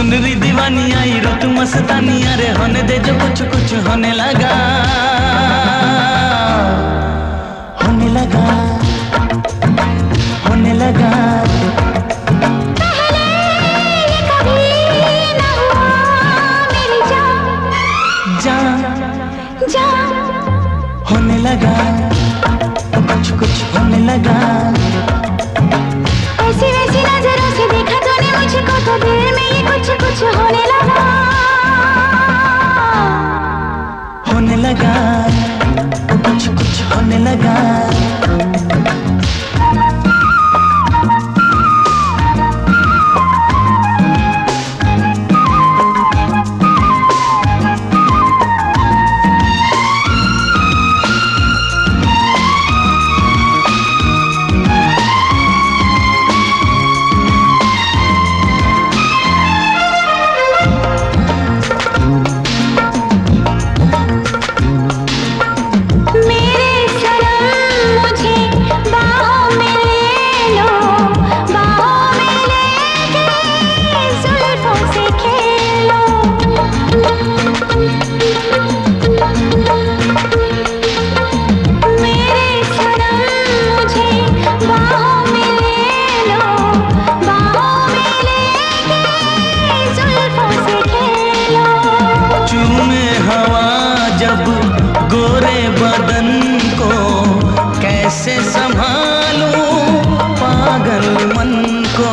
सुनरी दीवानी आई रुत मस्तानी, अरे होने दे जो कुछ कुछ होने लगा, होने लगा, होने लगा। पहले ये कभी न हुआ मेरी जान, जान होने लगा, कुछ कुछ होने लगा। ऐसी वैसी नजरों से देखा तूने मुझको तो दिल में ये कुछ कुछ होने लगा, होने लगा, कुछ कुछ होने लगा। गोरे बदन को कैसे संभालूं पागल मन को,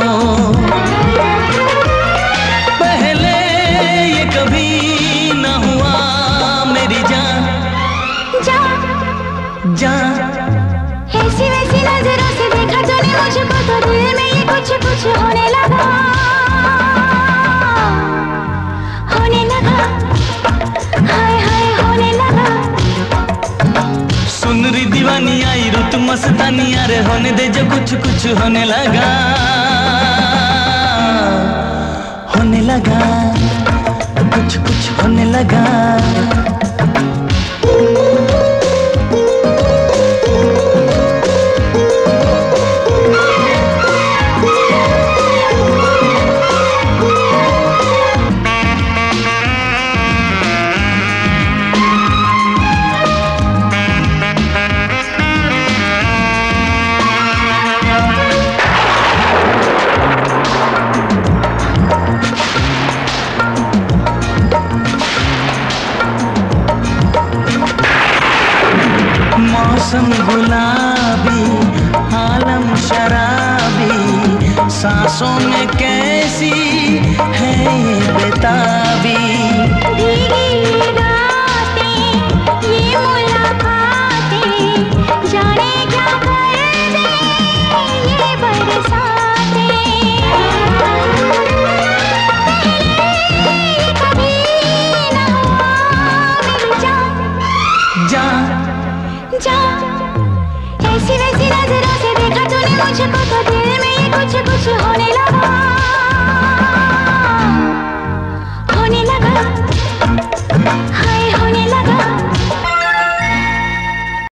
पहले ये कभी न हुआ मेरी जान, जान। ऐसी वैसी नजरों से देखा तूने मुझको तो दिल में ये कुछ कुछ होने लगा, होने लगा, हाय हाय होने लगा। सुनरी दीवानी आई रुत मस्तानी, अरे होने दे जो कुछ कुछ होने लगा, होने लगा, कुछ कुछ होने लगा। मौसम गुलाबी आलम शराबी, सांसों में कैसी है ये बेताबी।